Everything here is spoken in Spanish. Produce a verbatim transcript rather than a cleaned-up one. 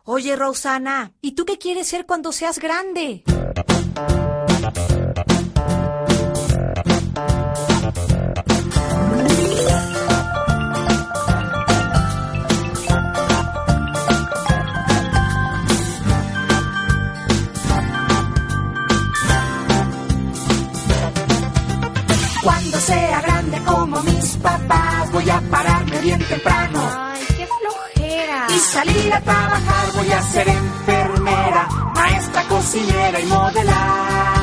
Oye, Rosana, ¿y tú qué quieres ser cuando seas grande? Cuando sea grande como mis papás, voy a pararme bien temprano. Ay, qué flojera. Y salir a trabajar, voy a ser enfermera, maestra, cocinera y modelar.